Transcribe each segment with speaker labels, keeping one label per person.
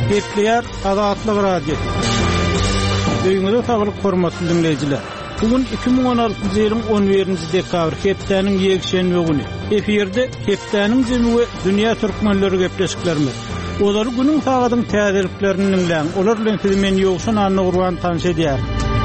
Speaker 1: Gepleyer Azatlyk Radio. Öýüňizde saglyk hormatly dinleýijiler. Bugün 2016-njy ýylyň 11-nji dekabr hepdeniň ýekşenbe güni. Eferde hepdeniň jemgy dünýä türkmenleri gepleşiklerimiz. Olary günüň sagatyň täzeliklerini dinleýän, olar bilen sizi men ýokşan anny urwan tanış edýär.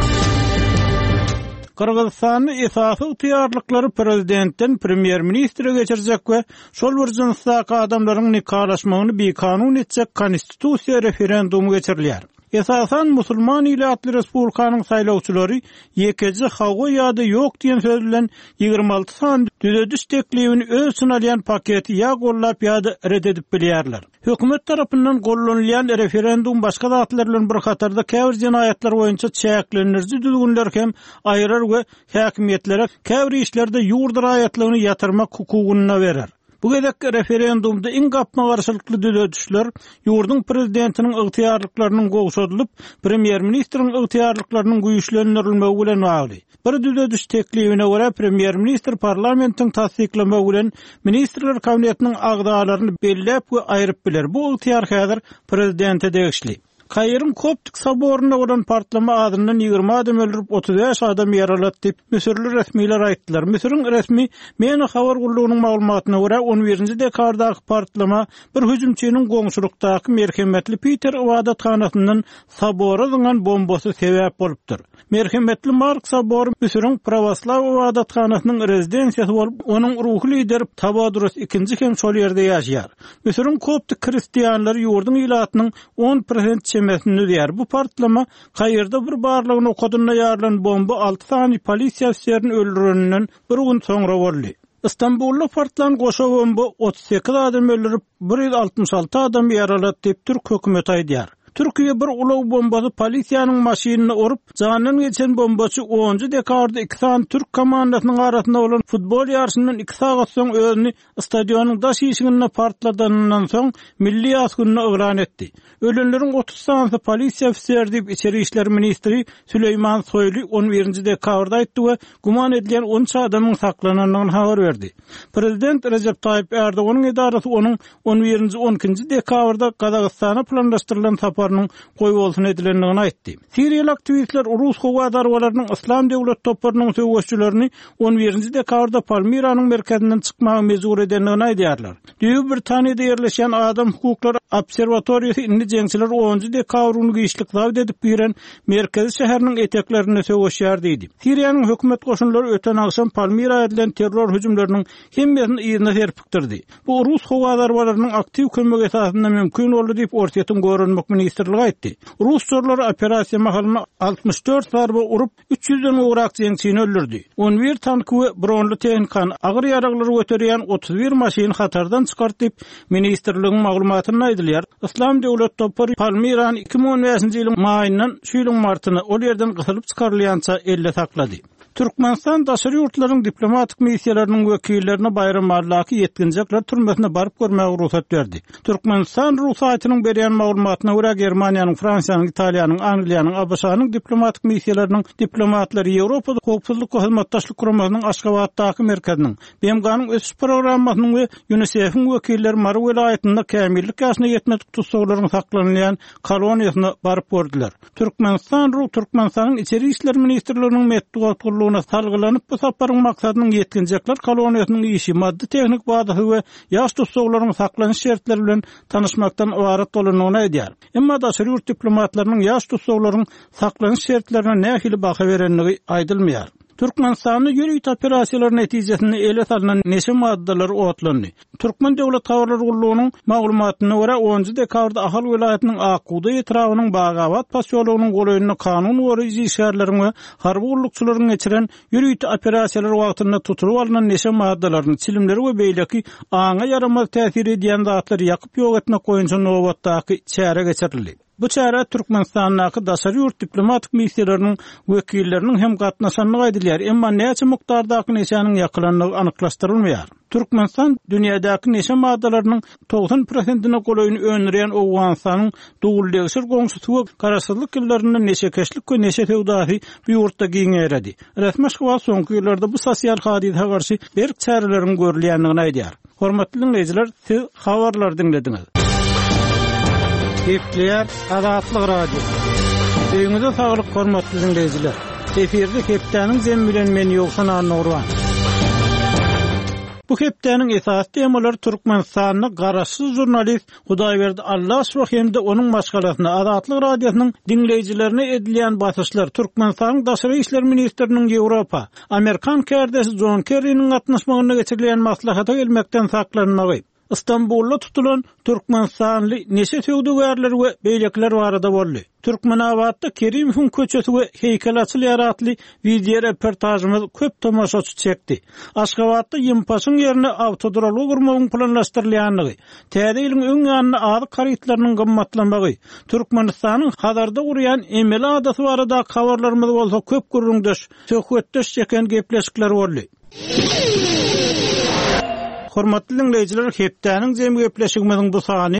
Speaker 1: Kırgızstanyň esasy ýarlyklary prezidentden premier ministre geçirjek we şol wurjunysdaky adamlaryň nikalaşmagyny bir kanun etjek konstitusiýa referendumy geçirilýär. Esasan Musulman Illatly Respublikanyň saýlawçylary ýekeji hawa ýa-da ýok diýen söz bilen 26 san düzediş teklibini öz sınalyan paketi ýa gollap ýa-da red edip bilýärler. Hökümet tarapyndan gollanylýan referendum başga zatlar bilen bir hatarda käbir jinaýatlar boýunça çäklenirji düzgünler hem aýrar we häkimetlere käbir işlerde ýurdur aýatlygyny ýatyrmak hukugyny berer. Bu gedek referendumda iň gapma garşylykly düzedişler ýurdun prezidentiniň ygtyýarlyklarynyň gowşadylyp, premier ministriň ygtyýarlyklarynyň güýçlendirilmegi bilen bagly. Bir düzediş teklibine görä premier ministr parlamentiň tasdiklama bilen ministrler kabinetiniň agdalaryny belläp we aýryp biler. Bu ygtyýar häzir prezidente degişli. Kaýrym Koptik soboryna bolan partlama adyndan 20 adam öldürüp 35 adam ýaralat diýip Müsürli resmiler aýtdylar. Müsürün resmi Meni habar gullugynyň maglumatyna görä 11-nji dekabrdaky partlama bir hüjümçiniň goňşulukdaky merhemetli Peter Ibadathanatyndan sobora ýylan bombasy sebäp bolupdyr. Merhemetli Mark sobory Müsürün Pravoslav Ibadathanatynın rezidensiýasy bolup, onuň ruhy lider Tabadurus ikinji hem şol ýerde ýaşaýar. Müsürün Koptik kristiýanlary ýurdun ilatynyň 10% diýär. Bu partlama kaýerda bir barlygyny okadyna ýarlan bomba 6 sany polisiýa ofisiýerini öldürenden bir gün soňra boldy. İstanbulda partlan goşa bomba 38 adam öldürüp 166 adam ýaralat diýip Türk hökümeti aýdýar. Türkiýe bir ulaw bombasy polisiýanyň maşynyna urup, janyny geçen bombaçy 10-njy dekabrda 2 san Türk komandasynyň arasynda bolan futbol ýarşyndan 2 sagat soň özüni stadionyň daş ýeşigine partladandan soň milli ýasgyny elan etdi. Ölenleriň 30 sanysy polisiýa ofisiýeri diýip içeri işler ministri Süleyman Soýly 11-nji dekabrda aýtdy we guman edilen 13 adamyň saklananyny habar berdi. Prezident Recep Tayyip Erdoğan'ın idaresi onun 11-nji 12-nji dekabrda Kazakstana planlaşdyrylan saparynyň goýulmasyny edilendigini aýtdy. Siriýal aktivistler Rus howa darwalarynyň Islam döwlet toplarynyň söwüşçülerini 11-nji dekabrda Palmiranyň merkezinden çykmagy mezur edendigini aýdýarlar. Düýü Britaniýada ýerleşen Adam Hukuklary Obserwatoriýasy indi jeňçiler 10-njy dekabryny güýçlik davet edip biren merkezi şäheriniň eteklerine söwüşýär diýdi. Siriýanyň hökümet goşunlary öten akşam Palmira edilen terror hüjümleriniň hemmiýetini ýygyna serpikdirdi. Bu Rus howa darwalarynyň aktiw kömegi esasynda mümkin boldy diýip ortaýatyn görünmek ministrligi aýtdy. Rus sorlary operasiýa mahalyna 64 zarba urup 300-den urak jeňçini öldürdi. 11 tank we bronly tehnikany agyr ýaraklary göterýän 31 maşyn hatardan çykartyp ministrligiň maglumatyny aýdylýar. Islam döwlet topary Palmirany 2015-nji ýylyň maýyndan şu ýylyň martyna ol ýerden gysylyp çykarylýança elle saklady. Türkmenistan daşary ýurtlarynyň diplomatik missiýalarynyň wekillerine bayram arlaky ýetginjekler türmesine baryp görmäge ruhsat berdi. Türkmenistan Rus saýtynyň berýän maglumatyna görä Germaniýanyň, Fransiýanyň, Italiýanyň, Angliýanyň, ABŞ-nyň diplomatik missiýalarynyň diplomatlary Ýewropada howpsuzlyk we hyzmatdaşlyk guramasynyň Aşgabatdaky merkeziniň, BMG-nyň ösüş programmasynyň we UNICEF-iň wekilleri Mary welaýatynda kämillik ýaşyna ýetmedik tutsaglaryň saklanylýan koloniýasyna baryp gördiler. Türkmenistanyň içeri işler ministrliginiň metduatlygyna salgylanyp bu saparyň maksadynyň ýetginjekler koloniýasynyň işi, maddi tehnik bazasy we ýaş tutsaglaryň saklanyş şertleri bilen tanışmakdan ibaret bolanyny aýdýar. Emma daşary ýurt diplomatlarynyň ýaş tutsaglaryň saklanyş şertlerine nähili baha berenligi aýdylmaýar. Türkmenistanyň ýürüýt operasiýalary netijesinde ele salynan neşe maddalar otlandy. Türkmen döwlet tawarlary gullugynyň maglumatyna görä 10-njy dekabrda Ahal welaýatynyň Akuda ýetrawynyň Bagawat pasyolugynyň golaýyny kanun goraýjy işgärleriň we harby gullukçylaryň geçiren ýürüýt operasiýalary wagtynda tutulyp alynan neşe maddalaryny çilimleri we beýleki aňa yaramaz täsir edýän zatlar ýakyp ýok etmek goýunça nowatdaky çäre geçirildi. Bu çäre Türkmenistanyň daşary ýurt diplomatik missiýalarynyň wekilleriniň hem gatnaşanlygy aýdylýar, emma näçe mukdardaky neşäniň ýakylanlygy anyklaşdyrylmaýar. Türkmenistan dünýädäki neşe maddalarynyň 90%-ni golaýyny öňürýän Owganstanyň duguldeşir goňşusy we garaşsyzlyk ýyllarynda neşekeşlik we neşe tewdahy bu ýurtda giňerdi. Resmi şowa soňky ýyllarda bu sosial hadisaga garşy berk çäreleriň görülýändigini aýdýar. Hormatly dinleýijiler, siz habarlar dinlediňiz. Kepler Azatlyk Radio. Öňüňizde saglyk hormatly dinleýijiler. Eferde Keplerniň zem bilen men ýoksan Nurwan. Bu hepdeniň esas temalary Türkmenistanyň garaşsyz jurnalist Hudaýberdi Allasow hemde onuň başgalasyna Azatlyk radiosynyň dinleýijilerine edilýän basyşlar Türkmenistanyň daşary işler ministriniň Ýewropa, Amerikan kärdesi John Kerry'niň gatnaşmagyna geçirilýän maslahata gelmekden saklanmagy. İstanbul'da tutulan Türkmenistanly neşe töwdügärler we beýlekler barada boldy. Türkmenawatda Kerimovň köçesi we heýkel açylýaratly video reportajymyz köp tomaşaçy çekdi. Aşgabatda ýympasyň ýerine awtodroly gurmagyň planlaşdyrylýanlygy, täze ýylyň öň ýanyna ady karytlarynyň gymmatlanmagy, Türkmenistanyň Hazarda gurýan emeli adasy barada habarlarymyz bolsa köp gurrundaş, söhbetdeş çeken gepleşikler boldy. Hormatly dinleýijiler, hepdeniň jemgy gepleşigimiziň bu sany